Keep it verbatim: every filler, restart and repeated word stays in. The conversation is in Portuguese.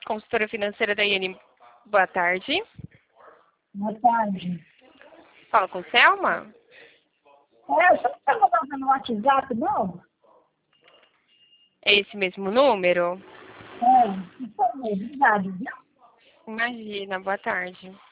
consultora financeira da I N. Boa tarde. Boa tarde. Fala com Selma? É, você não está mandando no WhatsApp, não? É esse mesmo número? É, por favor, obrigado, viu? Imagina, boa tarde.